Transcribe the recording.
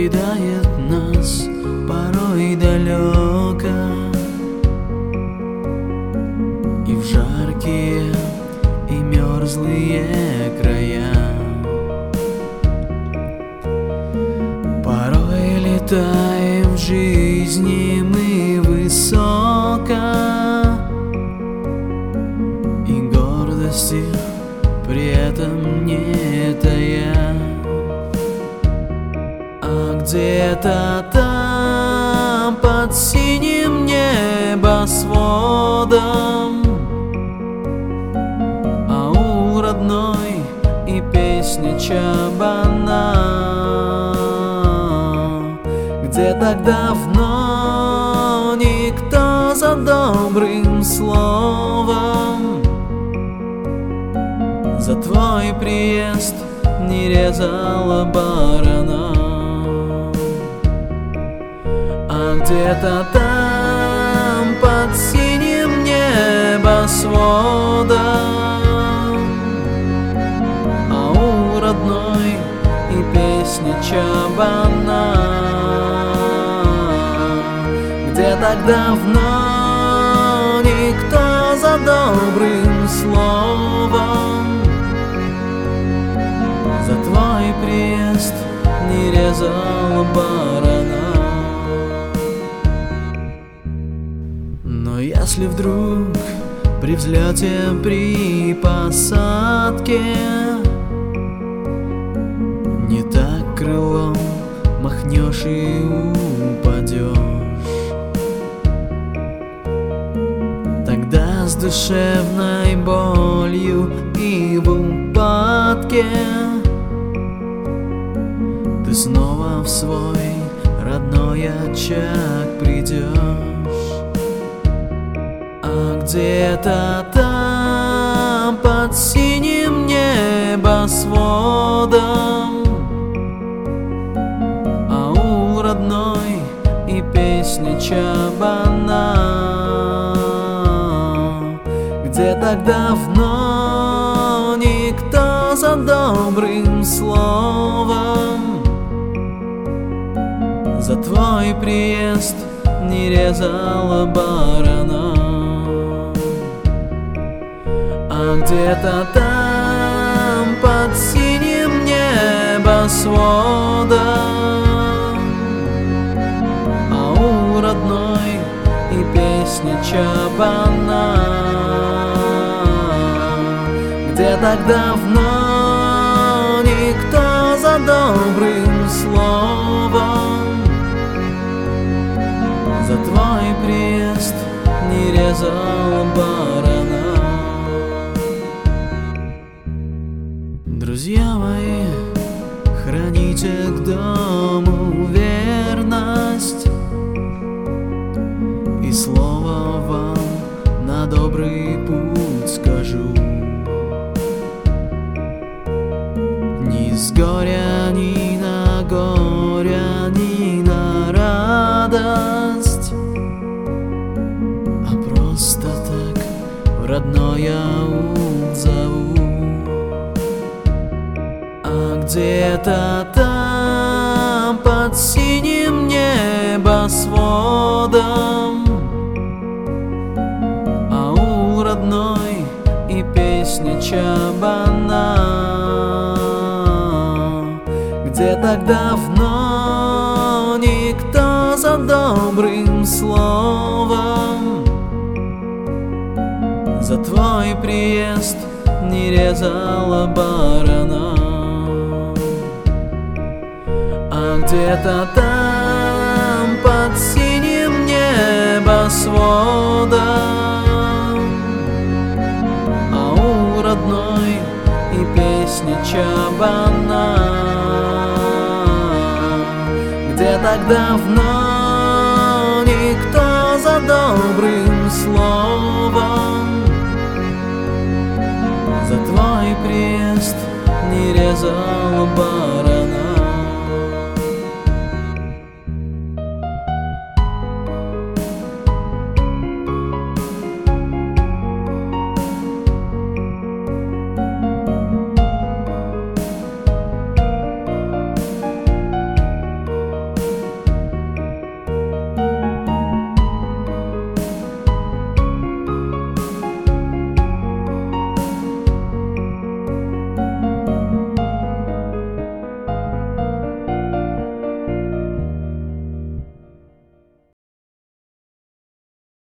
кидает нас порой далеко, и в жаркие и мерзлые края. Порой летаем в жизни мы высоко, и гордости при этом не тая. А где-то там под синим небосводом аул родной и песня чабана. Где так давно никто за добрым словом за твой приезд не резала барана. А где-то там под синим небосводом аул родной и песня чабана. Где так давно никто за добрым словом за твой приезд не резал барана. Но если вдруг при взлете, при посадке не так крылом махнешь и упадешь, тогда с душевной болью и в упадке ты снова в свой родной очаг придешь. А где-то там под синим небосводом аул родной и песня чабана. Где так давно никто за добрым словом за твой приезд не резала барана. А где-то там под синим небосводом аул родной и песня чабана. Где так давно никто за добрым словом за твой приезд не резал барана. Друзья мои, храните к дому верность, и слово вам на добрый путь скажу. Ни с горя, ни на горя, ни на радость, а просто так в родной аул зову. А где-то там под синим небосводом аул родной и песня чабана. Где так давно никто за добрым словом за твой приезд не резала барана. А где-то там под синим небосводом аул родной и песня чабана. Где так давно никто за добрым словом за твой приезд не резал барана.